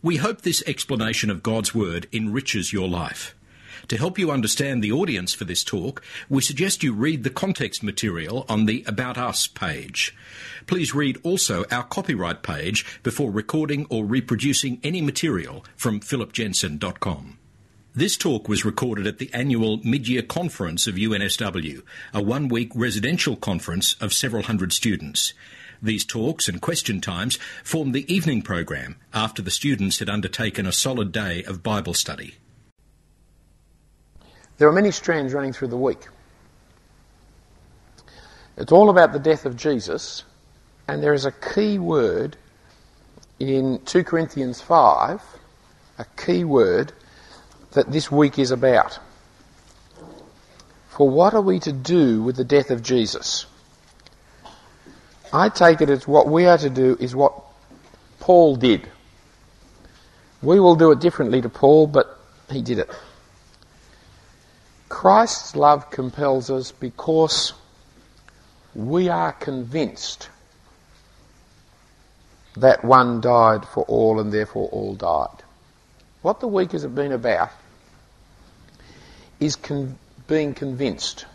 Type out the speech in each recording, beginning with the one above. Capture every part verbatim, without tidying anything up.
We hope this explanation of God's Word enriches your life. To help you understand the audience for this talk, we suggest you read the context material on the About Us page. Please read also our copyright page before recording or reproducing any material from philip jensen dot com. This talk was recorded at the annual mid-year conference of U N S W, a one-week residential conference of several hundred students. These talks and question times formed the evening program after the students had undertaken a solid day of Bible study. There are many strands running through the week. It's all about the death of Jesus, and there is a key word in two Corinthians five, a key word that this week is about. For what are we to do with the death of Jesus? I take it as what we are to do is what Paul did. We will do it differently to Paul, but he did it. Christ's love compels us because we are convinced that one died for all and therefore all died. What the week has been about is con- being convinced.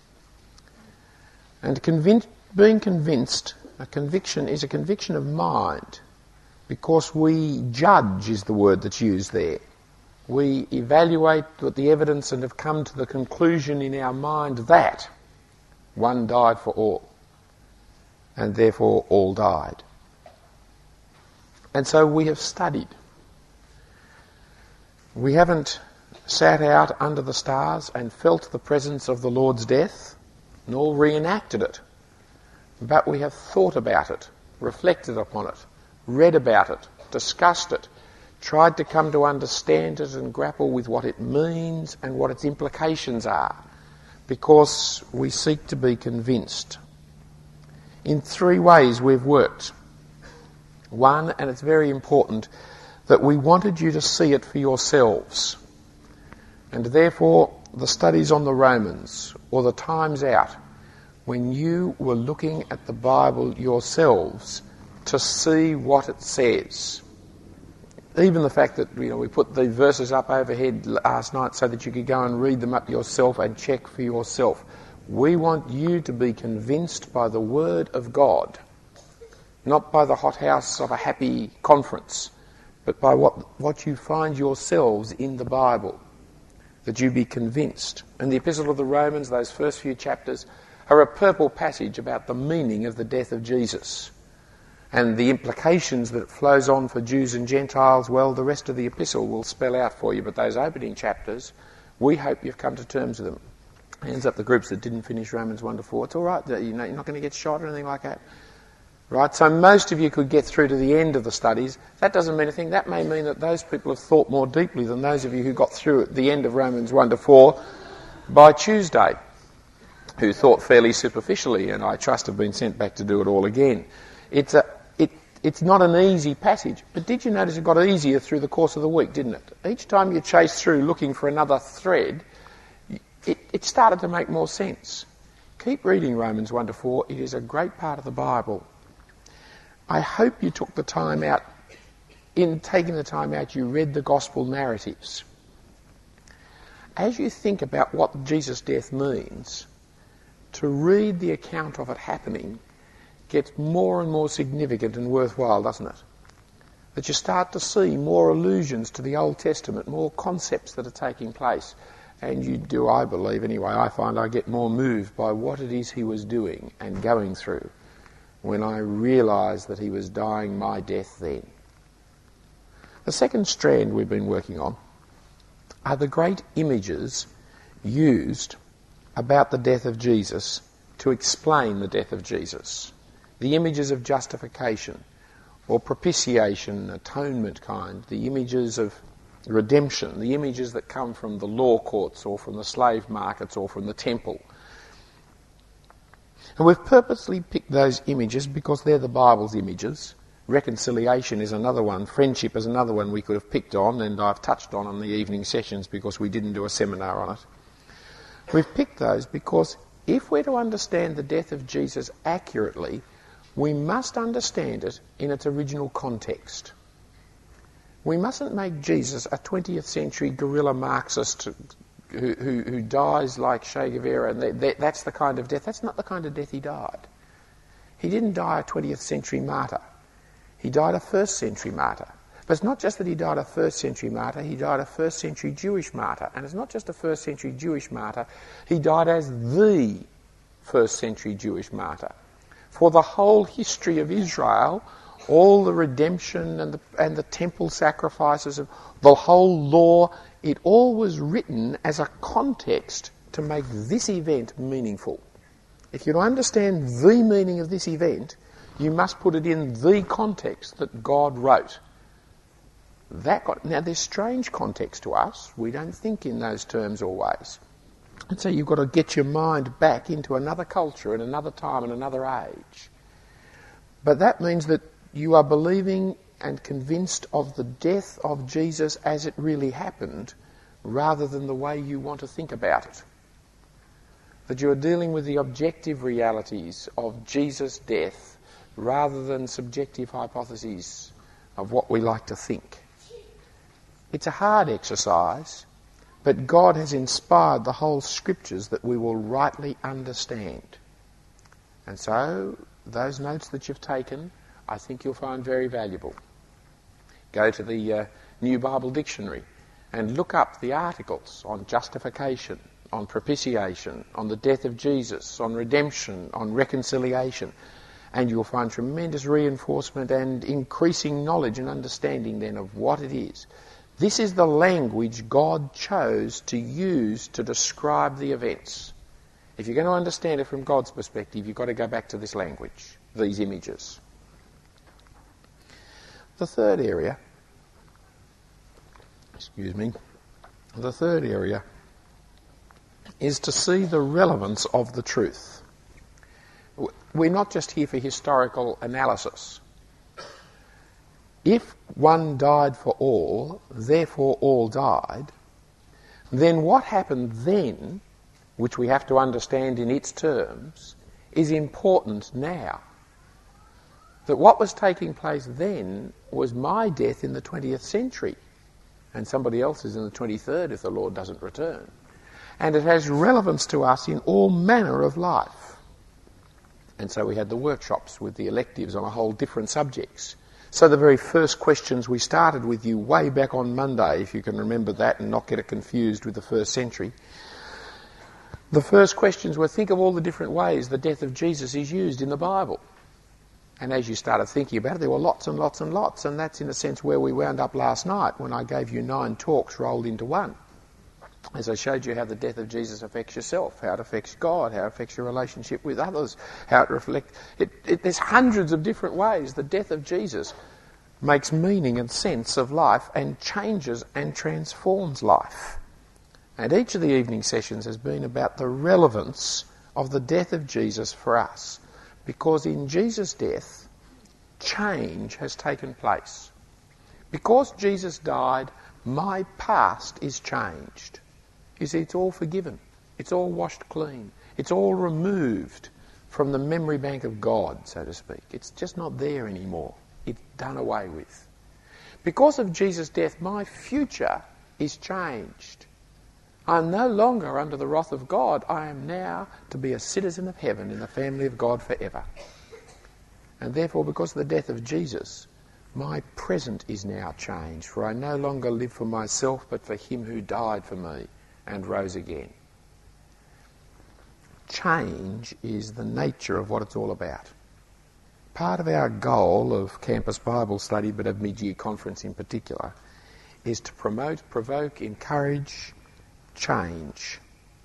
And convinced Being convinced, a conviction is a conviction of mind, because we judge is the word that's used there. We evaluate with the evidence and have come to the conclusion in our mind that one died for all, and therefore all died. And so we have studied. We haven't sat out under the stars and felt the presence of the Lord's death, nor reenacted it. But we have thought about it, reflected upon it, read about it, discussed it, tried to come to understand it and grapple with what it means and what its implications are, because we seek to be convinced. In three ways we've worked. One, and it's very important, that we wanted you to see it for yourselves. And therefore, the studies on the Romans, or the times out, when you were looking at the Bible yourselves to see what it says. Even the fact that, you know, we put the verses up overhead last night so that you could go and read them up yourself and check for yourself. We want you to be convinced by the Word of God, not by the hothouse of a happy conference, but by what, what you find yourselves in the Bible, that you be convinced. And the Epistle of the Romans, those first few chapters, are a purple passage about the meaning of the death of Jesus and the implications that it flows on for Jews and Gentiles. Well, the rest of the epistle will spell out for you, but those opening chapters, we hope you've come to terms with them. Hands up the groups that didn't finish Romans one to four. It's all right, you know, you're not going to get shot or anything like that. Right, so most of you could get through to the end of the studies. That doesn't mean anything. That may mean that those people have thought more deeply than those of you who got through at the end of Romans one to four by Tuesday, who thought fairly superficially, and I trust have been sent back to do it all again. It's a, it, it's not an easy passage, but did you notice it got easier through the course of the week, didn't it? Each time you chased through looking for another thread, it, it started to make more sense. Keep reading Romans one to four. It is a great part of the Bible. I hope you took the time out, in taking the time out, you read the gospel narratives. As you think about what Jesus' death means, to read the account of it happening gets more and more significant and worthwhile, doesn't it? That you start to see more allusions to the Old Testament, more concepts that are taking place. And you do, I believe, anyway, I find I get more moved by what it is he was doing and going through when I realise that he was dying my death then. The second strand we've been working on are the great images used about the death of Jesus to explain the death of Jesus. The images of justification or propitiation, atonement kind, the images of redemption, the images that come from the law courts or from the slave markets or from the temple. And we've purposely picked those images because they're the Bible's images. Reconciliation is another one. Friendship is another one we could have picked on, and I've touched on in the evening sessions because we didn't do a seminar on it. We've picked those because if we're to understand the death of Jesus accurately, we must understand it in its original context. We mustn't make Jesus a twentieth century guerrilla Marxist who, who, who dies like Che Guevara, and that, that, that's the kind of death. That's not the kind of death he died. He didn't die a twentieth century martyr. He died a first century martyr. But it's not just that he died a first century martyr, he died a first century Jewish martyr. And it's not just a first century Jewish martyr, he died as the first century Jewish martyr. For the whole history of Israel, all the redemption and the, and the temple sacrifices, of the whole law, it all was written as a context to make this event meaningful. If you understand the meaning of this event, you must put it in the context that God wrote. That got, now, there's strange context to us. We don't think in those terms always. And so you've got to get your mind back into another culture and another time and another age. But that means that you are believing and convinced of the death of Jesus as it really happened, rather than the way you want to think about it. That you are dealing with the objective realities of Jesus' death, rather than subjective hypotheses of what we like to think. It's a hard exercise, but God has inspired the whole Scriptures that we will rightly understand. And so, those notes that you've taken, I think you'll find very valuable. Go to the uh, New Bible Dictionary and look up the articles on justification, on propitiation, on the death of Jesus, on redemption, on reconciliation, and you'll find tremendous reinforcement and increasing knowledge and understanding then of what it is. This is the language God chose to use to describe the events. If you're going to understand it from God's perspective, you've got to go back to this language, these images. The third area, excuse me, the third area is to see the relevance of the truth. We're not just here for historical analysis. If one died for all, therefore all died, then what happened then, which we have to understand in its terms, is important now. That what was taking place then was my death in the twentieth century, and somebody else's in the twenty-third if the Lord doesn't return. And it has relevance to us in all manner of life. And so we had the workshops with the electives on a whole different subjects. So the very first questions we started with you way back on Monday, if you can remember that and not get it confused with the first century, the first questions were, think of all the different ways the death of Jesus is used in the Bible. And as you started thinking about it, there were lots and lots and lots, and that's in a sense where we wound up last night when I gave you nine talks rolled into one. As I showed you how the death of Jesus affects yourself, how it affects God, how it affects your relationship with others, how it reflects... It, it, there's hundreds of different ways the death of Jesus makes meaning and sense of life and changes and transforms life. And each of the evening sessions has been about the relevance of the death of Jesus for us. Because in Jesus' death, change has taken place. Because Jesus died, my past is changed. You see, it's all forgiven. It's all washed clean. It's all removed from the memory bank of God, so to speak. It's just not there anymore. It's done away with. Because of Jesus' death, my future is changed. I'm no longer under the wrath of God. I am now to be a citizen of heaven in the family of God forever. And therefore, because of the death of Jesus, my present is now changed. For I no longer live for myself, but for him who died for me and rose again. Change is the nature of what it's all about. Part of our goal of Campus Bible Study, but of mid-year conference in particular, is to promote, provoke, encourage change.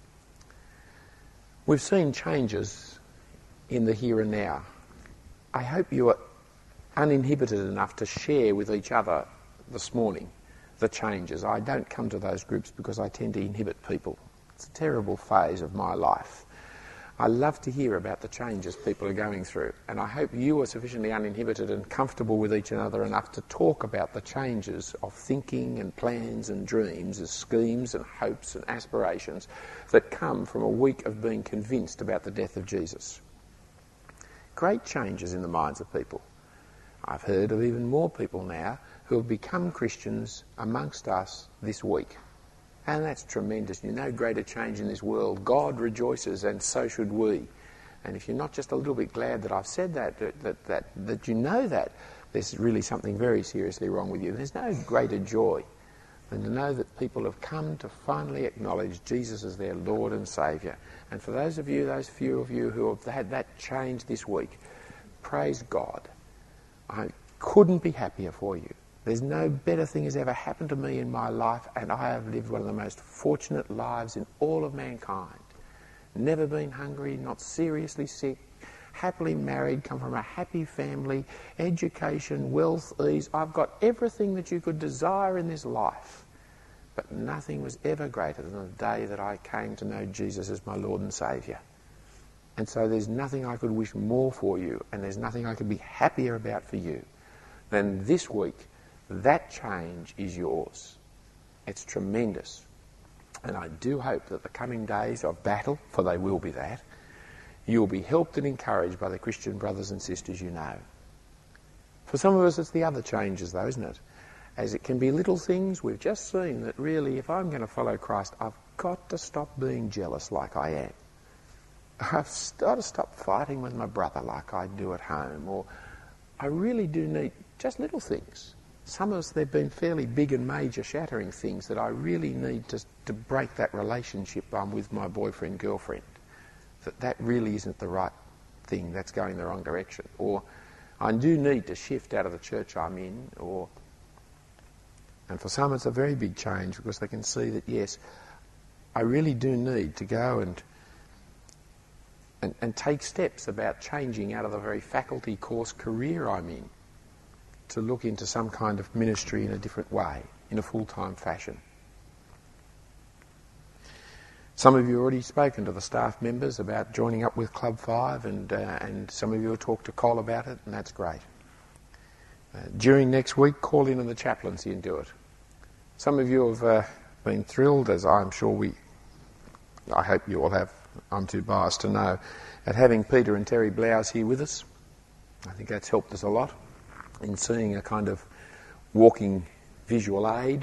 We've seen changes in the here and now. I hope you are uninhibited enough to share with each other this morning the changes. I don't come to those groups because I tend to inhibit people. It's a terrible phase of my life. I love to hear about the changes people are going through, and I hope you are sufficiently uninhibited and comfortable with each other enough to talk about the changes of thinking and plans and dreams as schemes and hopes and aspirations that come from a week of being convinced about the death of Jesus. Great changes in the minds of people. I've heard of even more people now who have become Christians amongst us this week. And that's tremendous. You know, greater change in this world. God rejoices, and so should we. And if you're not just a little bit glad that I've said that, that, that, that, that you know that, there's really something very seriously wrong with you. There's no greater joy than to know that people have come to finally acknowledge Jesus as their Lord and Saviour. And for those of you, those few of you who have had that change this week, praise God. I couldn't be happier for you. There's no better thing has ever happened to me in my life, and I have lived one of the most fortunate lives in all of mankind. Never been hungry, not seriously sick, happily married, come from a happy family, education, wealth, ease. I've got everything that you could desire in this life. But nothing was ever greater than the day that I came to know Jesus as my Lord and Saviour. And so there's nothing I could wish more for you, and there's nothing I could be happier about for you than this week. That change is yours. It's tremendous. And I do hope that the coming days of battle, for they will be that, you will be helped and encouraged by the Christian brothers and sisters you know. For some of us it's the other changes though, isn't it? As it can be little things, we've just seen that really if I'm going to follow Christ, I've got to stop being jealous like I am. I've got to stop fighting with my brother like I do at home. Or I really do need just little things. Some of us, they've been fairly big and major shattering things that I really need to, to break that relationship I'm with my boyfriend, girlfriend. That that really isn't the right thing, that's going the wrong direction. Or I do need to shift out of the church I'm in. Or, and for some it's a very big change because they can see that, yes, I really do need to go and and, and take steps about changing out of the very faculty course career I'm in, to look into some kind of ministry in a different way, in a full-time fashion. Some of you have already spoken to the staff members about joining up with Club five, and uh, and some of you have talked to Col about it, and that's great. Uh, during next week, call in on the chaplaincy and do it. Some of you have uh, been thrilled, as I'm sure we, I hope you all have, I'm too biased to know, at having Peter and Terry Blouse here with us. I think that's helped us a lot in seeing a kind of walking visual aid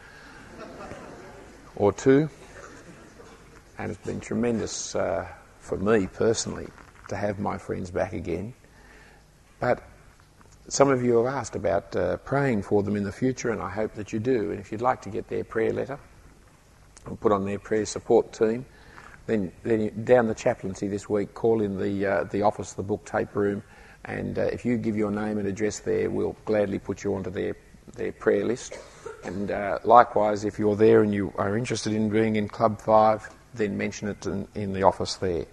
or two. And it's been tremendous uh, for me personally to have my friends back again. But some of you have asked about uh, praying for them in the future, and I hope that you do. And if you'd like to get their prayer letter and put on their prayer support team, then, then you, down the chaplaincy this week, call in the uh, the office, the book tape room, and uh, if you give your name and address there, we'll gladly put you onto their, their prayer list. And uh, likewise, if you're there and you are interested in being in Club five, then mention it in, in the office there.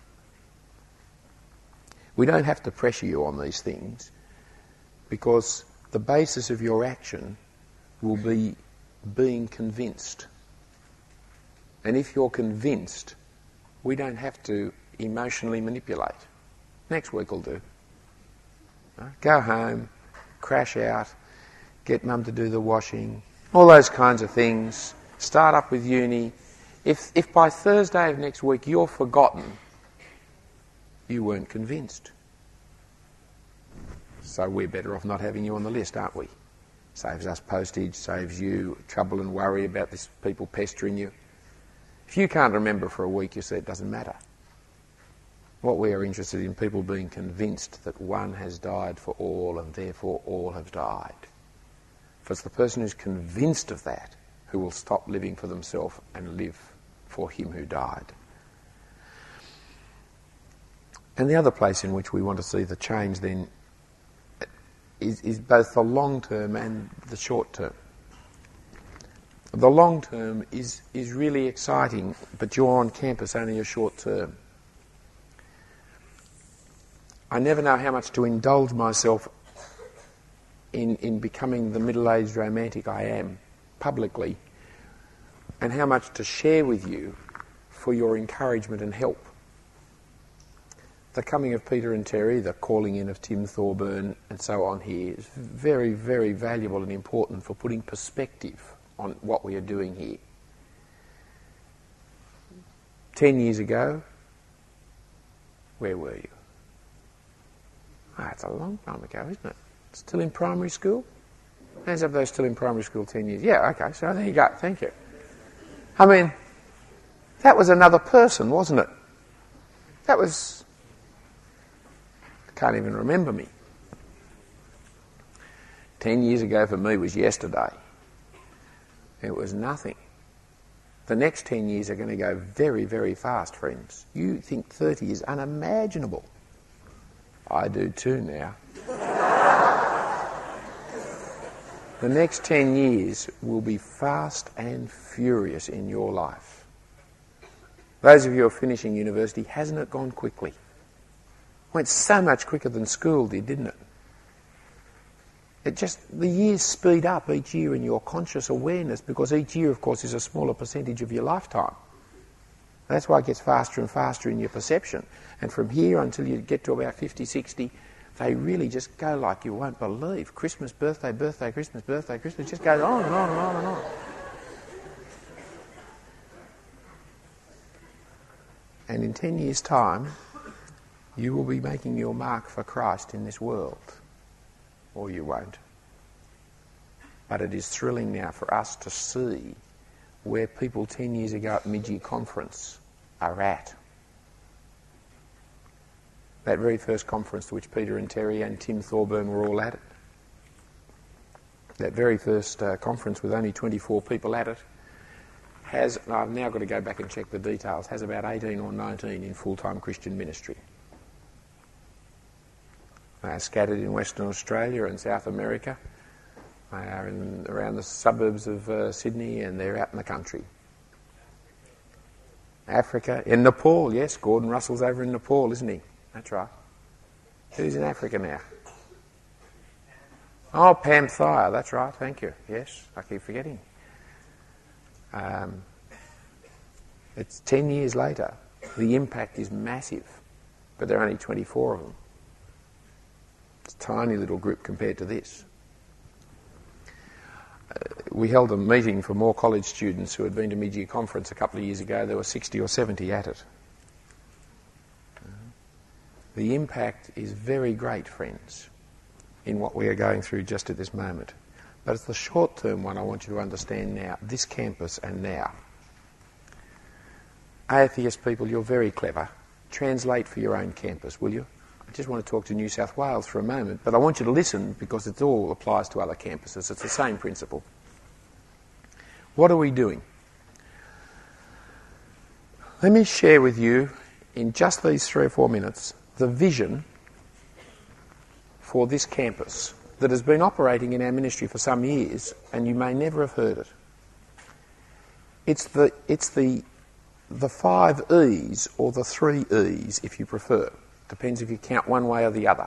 We don't have to pressure you on these things, because the basis of your action will be being convinced. And if you're convinced, we don't have to emotionally manipulate. Next week will do. Go home, crash out, get mum to do the washing, all those kinds of things. Start up with uni. If if by Thursday of next week you're forgotten, you weren't convinced. So we're better off not having you on the list, aren't we? Saves us postage, saves you trouble and worry about this people pestering you. If you can't remember for a week, you say it doesn't matter. What we are interested in, people being convinced that one has died for all and therefore all have died. For it's the person who's convinced of that who will stop living for themselves and live for him who died. And the other place in which we want to see the change then is, is both the long term and the short term. The long term is, is really exciting, but you're on campus only a short term. I never know how much to indulge myself in, in becoming the middle-aged romantic I am, publicly, and how much to share with you for your encouragement and help. The coming of Peter and Terry, the calling in of Tim Thorburn, and so on here is very, very valuable and important for putting perspective on what we are doing here. Ten years ago, where were you? Ah, it's a long time ago, isn't it? Still in primary school? Hands up those still in primary school ten years. Yeah, okay, so there you go, thank you. I mean, that was another person, wasn't it? That was... I can't even remember me. Ten years ago for me was yesterday. It was nothing. The next ten years are going to go very, very fast, friends. You think thirty is unimaginable. I do too now. The next ten years will be fast and furious in your life. Those of you who are finishing university, hasn't it gone quickly? It went so much quicker than school did, didn't it? It just, the years speed up each year in your conscious awareness, because each year, of course, is a smaller percentage of your lifetime. That's why it gets faster and faster in your perception. And from here until you get to about fifty, sixty, they really just go like you won't believe. Christmas, birthday, birthday, Christmas, birthday, Christmas. It just goes on and on and on and on. And in ten years' time, you will be making your mark for Christ in this world. Or you won't. But it is thrilling now for us to see where people ten years ago at Mid-Year Conference are at. That very first conference to which Peter and Terry and Tim Thorburn were all at it. That very first uh, conference with only twenty-four people at it has, and I've now got to go back and check the details, has about eighteen or nineteen in full-time Christian ministry. They are scattered in Western Australia and South America. They are in, around the suburbs of uh, Sydney, and they're out in the country. Africa, in Nepal, yes, Gordon Russell's over in Nepal, isn't he? That's right. Who's in Africa now? Oh, Pam Thayer, that's right, thank you. Yes, I keep forgetting. Um, it's ten years later. The impact is massive, but there are only twenty-four of them. It's a tiny little group compared to this. Uh, we held a meeting for more college students who had been to Mid-Year Conference a couple of years ago. There were sixty or seventy at it. Uh, the impact is very great, friends, in what we are going through just at this moment. But it's the short-term one I want you to understand now, this campus and now. Atheist people, you're very clever. Translate for your own campus, will you? I just want to talk to New South Wales for a moment, but I want you to listen because it all applies to other campuses. It's the same principle. What are we doing? Let me share with you, in just these three or four minutes, the vision for this campus that has been operating in our ministry for some years, and you may never have heard it. It's the, it's the, the five E's, or the three E's, if you prefer. Depends if you count one way or the other.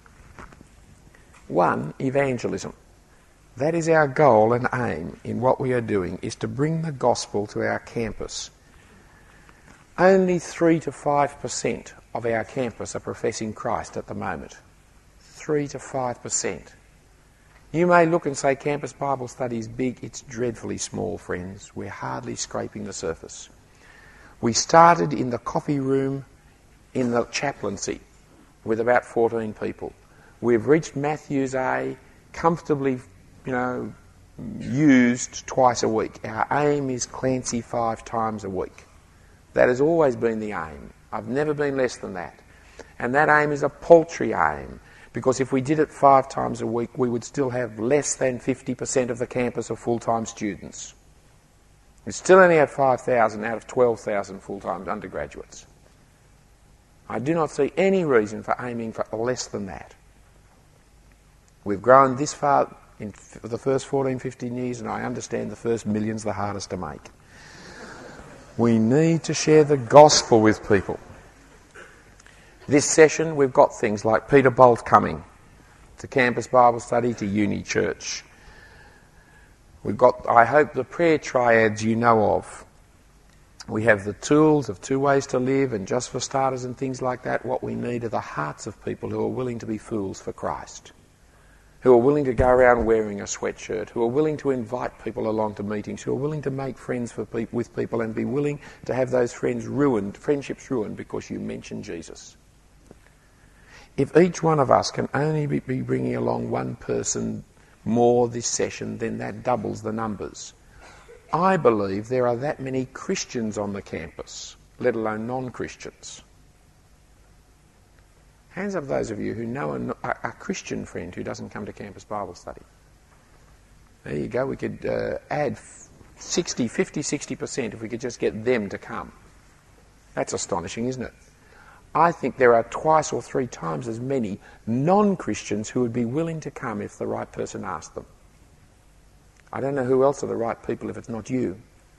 One, evangelism. That is our goal and aim in what we are doing, is to bring the gospel to our campus. Only three to five percent of our campus are professing Christ at the moment. Three to five percent. You may look and say campus Bible study is big. It's dreadfully small, friends. We're hardly scraping the surface. We started in the coffee room in the chaplaincy with about fourteen people. We've reached Matthews A, comfortably, you know, used twice a week. Our aim is Clancy five times a week. That has always been the aim. I've never been less than that. And that aim is a paltry aim, because if we did it five times a week, we would still have less than fifty percent of the campus of full-time students. We still only have five thousand out of twelve thousand full-time undergraduates. I do not see any reason for aiming for less than that. We've grown this far in the first fourteen, fifteen years, and I understand the first million's the hardest to make. We need to share the gospel with people. This session, we've got things like Peter Bolt coming to Campus Bible Study, to Uni Church. We've got, I hope, the prayer triads you know of. We have the tools of Two Ways to Live and Just for Starters and things like that. What we need are the hearts of people who are willing to be fools for Christ, who are willing to go around wearing a sweatshirt, who are willing to invite people along to meetings, who are willing to make friends for pe- with people and be willing to have those friends ruined, friendships ruined because you mention Jesus. If each one of us can only be bringing along one person more this session, then that doubles the numbers. I believe there are that many Christians on the campus, let alone non-Christians. Hands up those of you who know a, a Christian friend who doesn't come to campus Bible study. There you go. We could uh, add sixty, fifty, sixty percent if we could just get them to come. That's astonishing, isn't it? I think there are twice or three times as many non-Christians who would be willing to come if the right person asked them. I don't know who else are the right people if it's not you.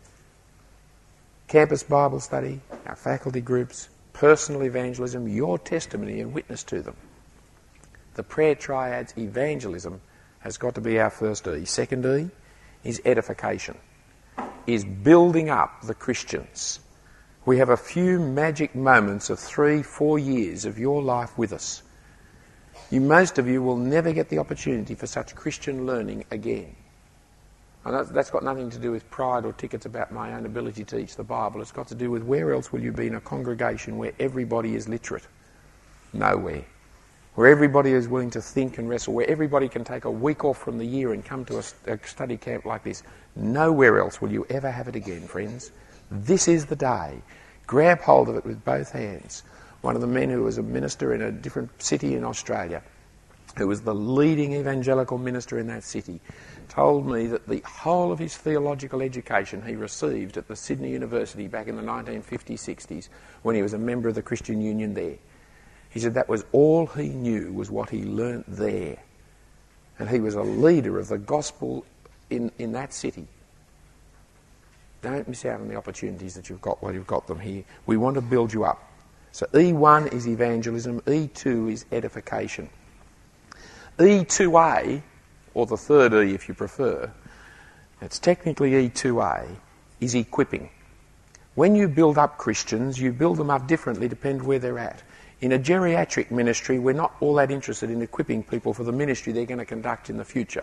Campus Bible study, our faculty groups, personal evangelism, your testimony and witness to them. The prayer triads, evangelism, has got to be our first E. Second E is edification, is building up the Christians. We have a few magic moments of three, four years of your life with us. You, most of you will never get the opportunity for such Christian learning again. And that's got nothing to do with pride or tickets about my own ability to teach the Bible. It's got to do with where else will you be in a congregation where everybody is literate? Nowhere. Where everybody is willing to think and wrestle, where everybody can take a week off from the year and come to a, a study camp like this. Nowhere else will you ever have it again, friends. This is the day. Grab hold of it with both hands. One of the men who was a minister in a different city in Australia, who was the leading evangelical minister in that city, told me that the whole of his theological education he received at the Sydney University back in the nineteen fifties, sixties, when he was a member of the Christian Union there. He said that was all he knew, was what he learnt there. And he was a leader of the gospel in, in that city. Don't miss out on the opportunities that you've got while you've got them here. We want to build you up. So E one is evangelism, E two is edification. E two A, or the third E if you prefer, it's technically E two A, is equipping. When you build up Christians, you build them up differently depending where they're at. In a geriatric ministry, we're not all that interested in equipping people for the ministry they're going to conduct in the future.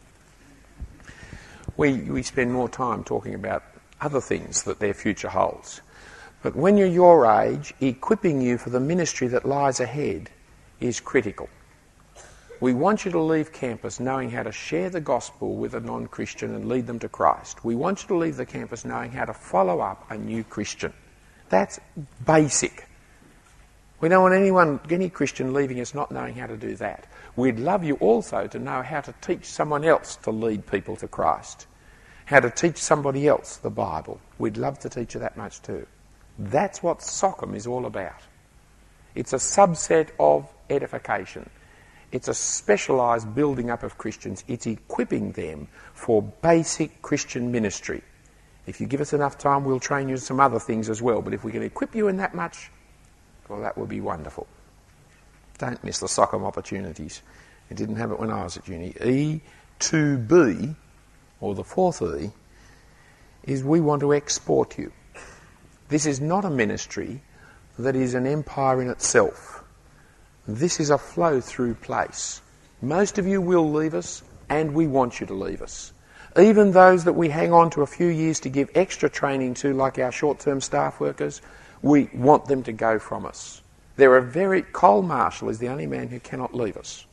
We, we spend more time talking about other things that their future holds. But when you're your age, equipping you for the ministry that lies ahead is critical. We want you to leave campus knowing how to share the gospel with a non-Christian and lead them to Christ. We want you to leave the campus knowing how to follow up a new Christian. That's basic. We don't want anyone, any Christian leaving us not knowing how to do that. We'd love you also to know how to teach someone else to lead people to Christ. How to teach somebody else the Bible. We'd love to teach you that much too. That's what SOCM is all about. It's a subset of edification. It's a specialised building up of Christians. It's equipping them for basic Christian ministry. If you give us enough time, we'll train you in some other things as well. But if we can equip you in that much, well, that would be wonderful. Don't miss the SOCM opportunities. It didn't have it when I was at uni. E two B, or the fourth E, is we want to export you. This is not a ministry that is an empire in itself. This is a flow-through place. Most of you will leave us, and we want you to leave us. Even those that we hang on to a few years to give extra training to, like our short-term staff workers, we want them to go from us. There are very... Cole Marshall is the only man who cannot leave us.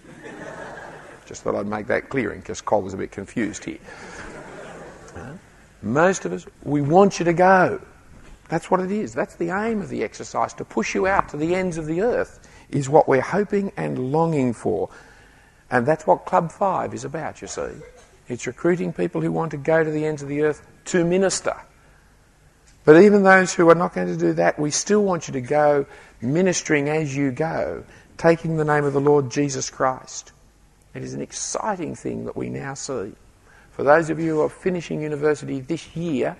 Just thought I'd make that clear in case Cole was a bit confused here. Uh, most of us, we want you to go. That's what it is. That's the aim of the exercise, to push you out to the ends of the earth, is what we're hoping and longing for. And that's what Club five is about, you see. It's recruiting people who want to go to the ends of the earth to minister. But even those who are not going to do that, we still want you to go ministering as you go, taking the name of the Lord Jesus Christ. It is an exciting thing that we now see. For those of you who are finishing university this year,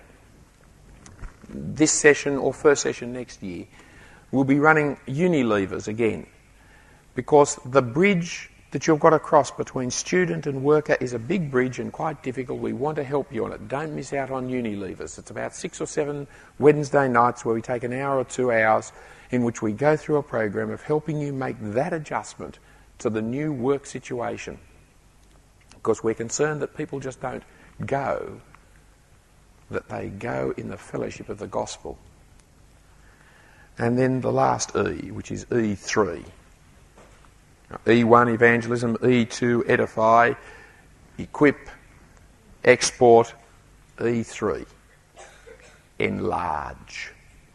this session or first session next year, we'll be running uni leavers again, because the bridge that you've got to cross between student and worker is a big bridge and quite difficult. We want to help you on it. Don't miss out on uni leavers. It's about six or seven Wednesday nights where we take an hour or two hours in which we go through a program of helping you make that adjustment to the new work situation. Because we're concerned that people just don't go, that they go in the fellowship of the gospel. And then the last E, which is E three, E one, evangelism. E two, edify, equip, export. E three, enlarge.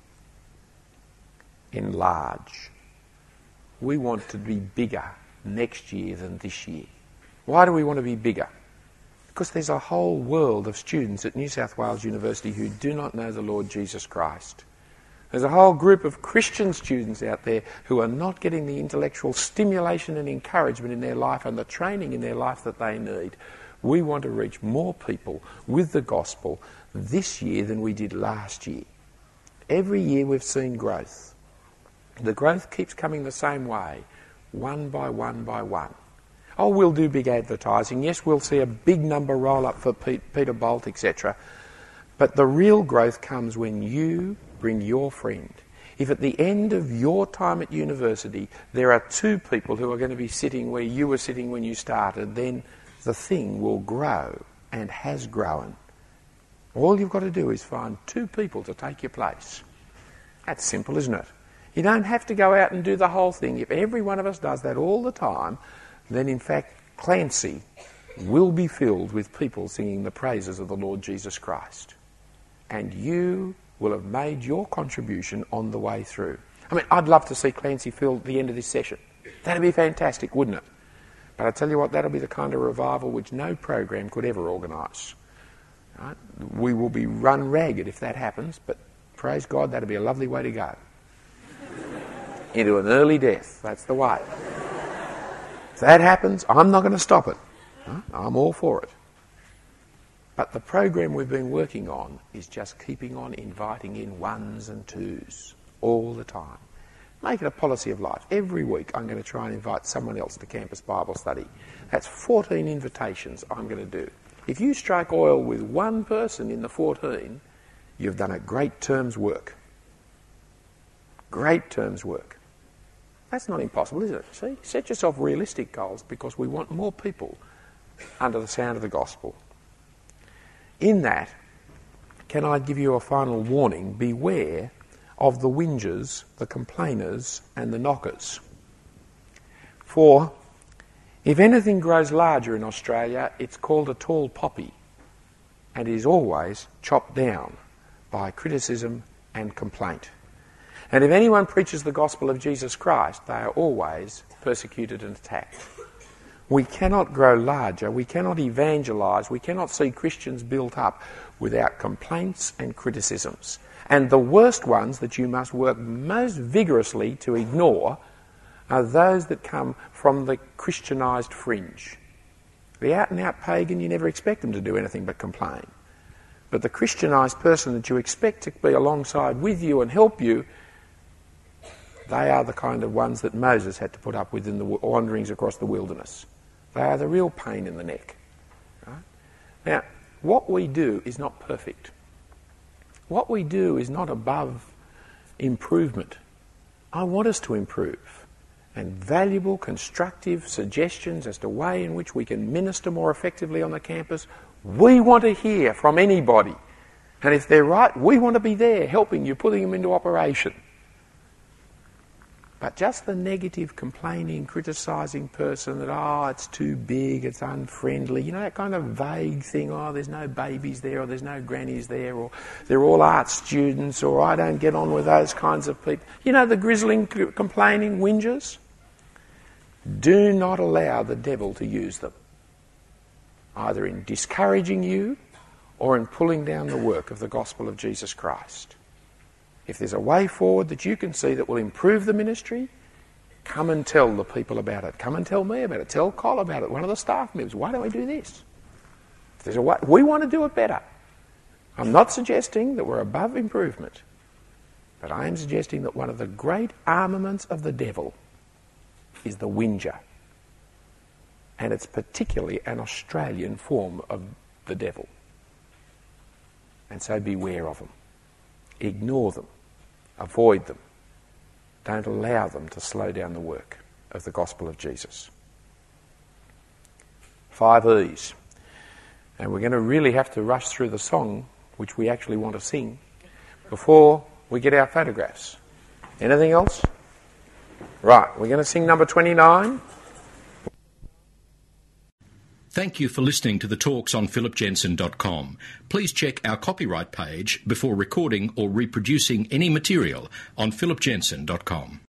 Enlarge. We want to be bigger next year than this year. Why do we want to be bigger? Because there's a whole world of students at New South Wales University who do not know the Lord Jesus Christ. There's a whole group of Christian students out there who are not getting the intellectual stimulation and encouragement in their life and the training in their life that they need. We want to reach more people with the gospel this year than we did last year. Every year we've seen growth. The growth keeps coming the same way, one by one by one. Oh, we'll do big advertising. Yes, we'll see a big number roll up for Peter Bolt, et cetera. But the real growth comes when you bring your friend. If at the end of your time at university there are two people who are going to be sitting where you were sitting when you started, then the thing will grow and has grown. All you've got to do is find two people to take your place. That's simple, isn't it? You don't have to go out and do the whole thing. If every one of us does that all the time, then in fact Clancy will be filled with people singing the praises of the Lord Jesus Christ. And you will have made your contribution on the way through. I mean, I'd love to see Clancy filled at the end of this session. That'd be fantastic, wouldn't it? But I tell you what, that'll be the kind of revival which no program could ever organise. Right? We will be run ragged if that happens, but praise God, that'll be a lovely way to go. Into an early death, that's the way. If that happens, I'm not going to stop it. I'm all for it. But the program we've been working on is just keeping on inviting in ones and twos all the time. Make it a policy of life. Every week I'm going to try and invite someone else to campus Bible study. That's fourteen invitations I'm going to do. If you strike oil with one person in the fourteen, you've done a great term's work. Great term's work. That's not impossible, is it? See, set yourself realistic goals because we want more people under the sound of the gospel. In that, can I give you a final warning? Beware of the whingers, the complainers and the knockers. For if anything grows larger in Australia, it's called a tall poppy and is always chopped down by criticism and complaint. And if anyone preaches the gospel of Jesus Christ, they are always persecuted and attacked. We cannot grow larger, we cannot evangelise, we cannot see Christians built up without complaints and criticisms. And the worst ones that you must work most vigorously to ignore are those that come from the Christianised fringe. The out-and-out pagan, you never expect them to do anything but complain. But the Christianised person that you expect to be alongside with you and help you, they are the kind of ones that Moses had to put up with in the wanderings across the wilderness. They are the real pain in the neck. Right? Now, what we do is not perfect. What we do is not above improvement. I want us to improve. And valuable, constructive suggestions as to way in which we can minister more effectively on the campus, we want to hear from anybody. And if they're right, we want to be there helping you, putting them into operation. But just the negative, complaining, criticising person that, oh, it's too big, it's unfriendly, you know, that kind of vague thing, oh, there's no babies there, or there's no grannies there, or they're all art students, or I don't get on with those kinds of people. You know, the grizzling, complaining whingers? Do not allow the devil to use them, either in discouraging you or in pulling down the work of the gospel of Jesus Christ. If there's a way forward that you can see that will improve the ministry, come and tell the people about it. Come and tell me about it. Tell Col about it, one of the staff members. Why don't we do this? If there's a way, we want to do it better. I'm not suggesting that we're above improvement, but I am suggesting that one of the great armaments of the devil is the whinger. And it's particularly an Australian form of the devil. And so beware of them. Ignore them. Avoid them. Don't allow them to slow down the work of the gospel of Jesus. Five E's. And we're going to really have to rush through the song, which we actually want to sing, before we get our photographs. Anything else? Right, we're going to sing number twenty-nine. Thank you for listening to the talks on philip jensen dot com. Please check our copyright page before recording or reproducing any material on philip jensen dot com.